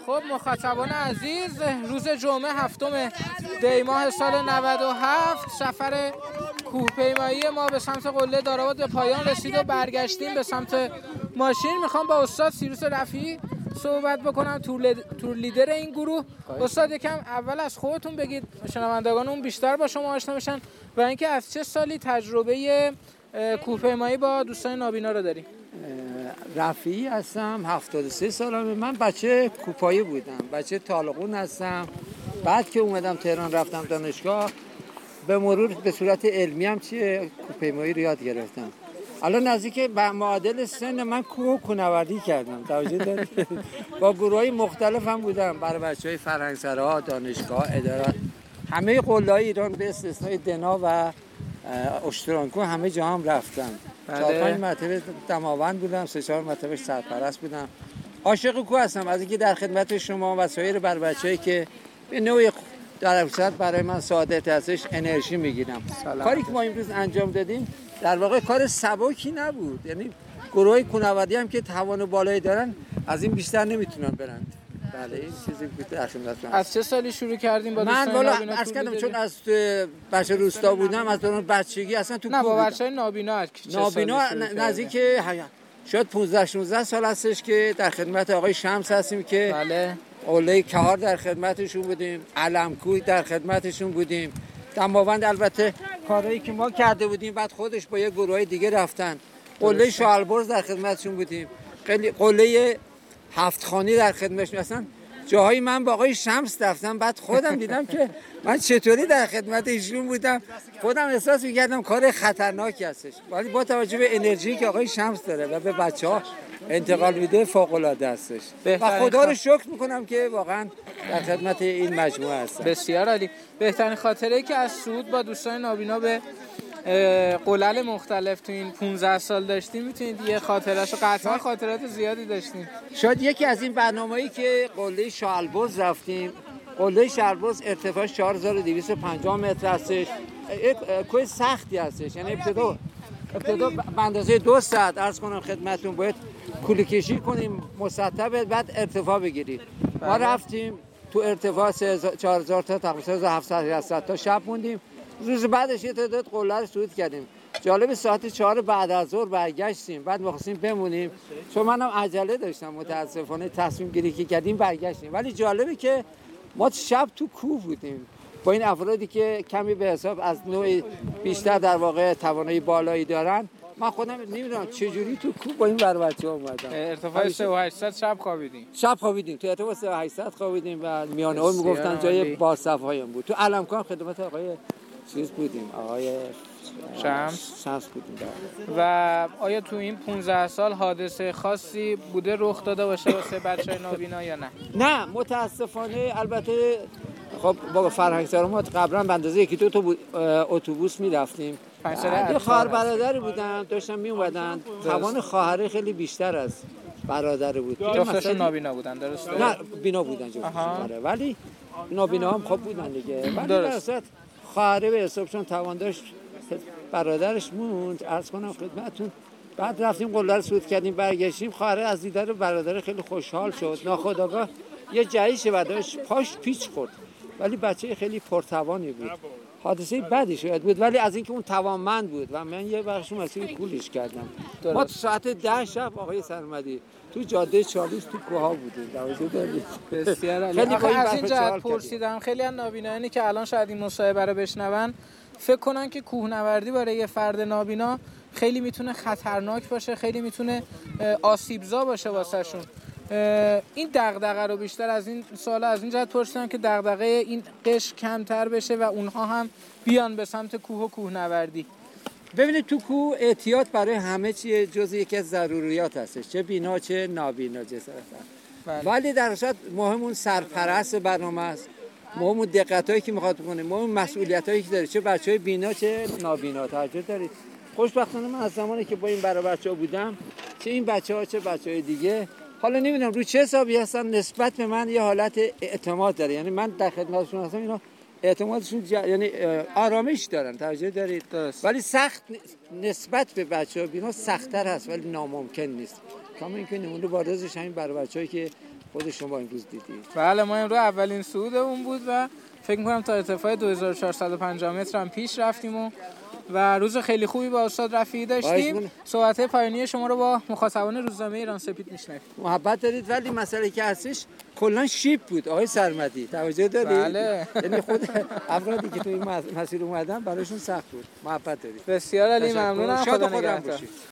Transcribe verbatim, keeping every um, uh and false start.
خب مخاطبان عزیز، روز جمعه هفتم دی ماه سال نود و هفت سفر کوهپیمایی ما به سمت قله داراباد به پایان رسید و برگشتیم به سمت ماشین. میخوام با استاد سیروس رفیعی صحبت بکنم، تور, تور لیدر این گروه. استاد یکم اول از خودتون بگید، شنوندگان اون بیشتر با شما آشنا بشن و اینکه از چه سالی تجربه کوهپیمایی با دوستان نابینا رو داریم. رفیعی هستم، هفتاد و سه سالمه. من بچه کوپایی بودم، بچه طالقون هستم. بعد که اومدم تهران رفتم دانشگاه، به مرور به صورت علمی هم چیه کوهپیمایی رو یاد گرفتم. الان نزدیک به معادل سن من کوه کوهنوردی کردم. توجه دارید؟ با گروهای مختلف هم بودم، برای بچهای فرهنگسرا، دانشگاه، ادارات، همه قله‌های ایران به استثنای دنا و اشترانکو همه جا هم رفتم. چهار پنج مرتبه دماوند بودم، سه چهار مرتبه سرپرست بودم. عاشق کوه هستم، از اینکه در خدمت شما و سایر بر بچه‌ای که به نوعی در حقیقت برای من سعادت هستش انرژی میگیرم. کاری که ما امروز انجام دادیم در واقع کار سبکی نبود، یعنی گروه کوهنوردی هم که توان بالایی دارن از این بیشتر نمیتونن برند. بله این چیزی بود در خدمتتون. از چه سالی شروع کردیم با دوستان نابینا؟ من والا عرض کردم چون از بچه روستا بودم، از دوران بچگی اصلا تو نه با بچهای نابینا نابینا نزدیک شاید پانزده شانزده سال هستش که در خدمت آقای شمس هستیم که بله قله کهار در خدمتشون بودیم، علمکوی در خدمتشون بودیم. دماوند البته کارهایی که ما کرده بودیم بعد خودش با یه گروهای دیگه رفتن. قله شالبرز در خدمتشون بودیم، قله هفت خانی در خدمتشون. اصلا جاهایی من با آقای شمس رفتم، بعد خودم دیدم که من چطوری در خدمت ایشون بودم، خودم احساس می‌کردم کار خطرناکی هستش، ولی با توجه به انرژی که آقای شمس داره و به بچه‌ها انتقال میده فوق‌العاده هستش و خدا رو شکر میکنم که واقعا در خدمت این مجموعه هستم. بسیار عالی. بهترین خاطره که از صعود با دوستان نابینا به قلل مختلف تو این پانزده سال داشتیم میتونید یه خاطرهشو؟ قطعا خاطرات زیادی داشتیم. شاید یکی از این برنامه‌ای که قله شالبرز رفتیم. قله شالبرز ارتفاعش چهار هزار و دویست و پنجاه متر هستش، یک کوه سختی هستش، یعنی ابتدا ابتدا به اندازه دو ساعت عرض کنم خدمتتون باید کوله کشی کنیم مسطح، بعد ارتفاع بگیرید. ما رفتیم تو ارتفاع چهار هزار تا تقریبا سه هزار و هفتصد تا شب موندیم. روز بعدش یه تعداد قله رو صعود کردیم. جالب ساعت چهار بعد از ظهر برگشتیم، بعد می‌خواستیم بمونیم چون منم عجله داشتم، متاسفانه تصمیم گیری که کردیم برگشتیم. ولی جالبه که ما شب تو کوه بودیم با این افرادی که کمی به حساب از نوع بیشتر در واقع توانایی بالایی دارن. من خودم نمیدونم چجوری تو کوه با این بر بچه‌ها اومدم. ارتفاع سه هزار و هشتصد شب خوابیدیم. شب خوابیدیم تو ارتفاع سه هزار و هشتصد خوابیدیم و میانه اون میگفتن جای باصفاییم بود. تو علمکان خدمت آقای چیز بودیم، آقای شمس شمس بودیم. و آیا تو این پانزده سال حادثه خاصی بوده رخ داده باشه واسه بچه‌های نابینا یا نه؟ نه متاسفانه. البته خب با فرهنگسرا ما قبلا به اندازه یکی دو تا اتوبوس میرفتیم. دو خواهر برادری بودن داشتن می اومدن، توان خواهره خیلی بیشتر از برادر بود. جفتشون نابینا بودن درسته؟ نه بینا بودن جفتشون، ولی نابینا هم خوب بودن دیگه. ولی درست خواهره به حسابشون توان داشت، برادرش موند. عرض کنم خدمتتون بعد رفتیم قله رو صعود کردیم برگشتیم، خواهره از دیدار برادر خیلی خوشحال شد. ناخودآگاه یه جاییش بعدش پاش پیچ خورد، ولی بچه خیلی پرتوانی بود. حادثه بدی شاید بود ولی از اینکه اون توانمند بود و من یه بخش مسیر کولش کردم. درست. ما ساعت ده شب آقای سرمدی تو جاده چالوس تو کوها بودیم. دوازده دارید. بسیار عالی. از این جهت پرسیدم خیلی از نابینایانی که الان شاید این مصاحبه رو بشنون فکر کنن که کوهنوردی برای یه فرد نابینا خیلی میتونه خطرناک باشه، خیلی میتونه آسیبزا باشه واسهشون. این دغدغه رو بیشتر از این سوالا از این جهت پرسیدم که دغدغه این قشر کمتر بشه و اونها هم بیان به سمت کوه و کوهنوردی. ببینید تو کوه احتیاط برای همه چی جزء یکی از ضروریات هستش، چه بینا چه نابینا چه بله. ولی در اصل مهم اون سرپرست برنامه است، مهم اون دقتایی که میخواد بکنه، مهم اون مسئولیتایی که داره، چه بچهای بینا چه نابینا. توجه دارید؟ خوشبختانه من از زمانی که با این برای بچه‌ها بودم، چه این بچه‌ها چه بچه‌های دیگه، حالا نمیدونم رو چه حسابی هستن نسبت به من یه حالت اعتماد داره، یعنی من در خدمتشون هستم اینا اعتمادشون ج... یعنی آرامش دارن. توجه دارید؟ درست. ولی سخت نسبت به بچه‌ها بینا سخت‌تر هست ولی ناممکن نیست. کما اینکه نمونه بارزش همین برای بچه‌ای که خود شما امروز دیدید. بله ما امروز اولین صعودمون بود و فکر می‌کنم تا ارتفاع دو هزار و چهارصد و پنجاه متر هم پیش رفتیم و و روز خیلی خوبی با استاد رفیعی داشتیم. صحبت پایانی شما رو با مخاطبان روزنامه ایران سپید میشنویم. محبت دارید ولی مسئله که هستش کلا شیب بود آقای سرمدی، توجه دارید؟ بله. یعنی خود افرادی که تو این مسیر اومدن براشون سخت بود. محبت دارید. بسیار عالی، ممنونم. خدا نگهدار.